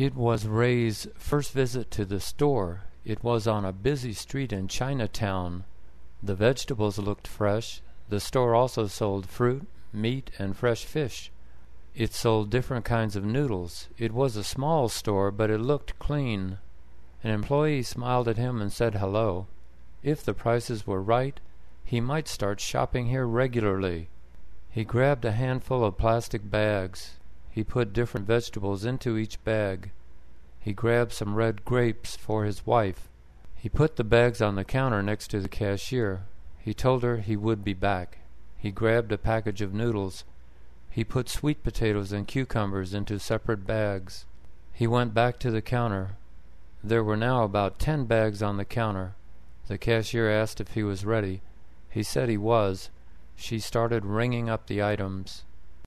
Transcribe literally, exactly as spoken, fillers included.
It was Ray's first visit to the store. It was on a busy street in Chinatown. The vegetables looked fresh. The store also sold fruit, meat, and fresh fish. It sold different kinds of noodles. It was a small store, but it looked clean. An employee smiled at him and said hello. If the prices were right, he might start shopping here regularly. He grabbed a handful of plastic bags. He put different vegetables into each bag. He grabbed some red grapes for his wife. He put the bags on the counter next to the cashier. He told her he would be back. He grabbed a package of noodles. He put sweet potatoes and cucumbers into separate bags. He went back to the counter. There were now about ten bags on the counter. The cashier asked if he was ready. He said he was. She started ringing up the items.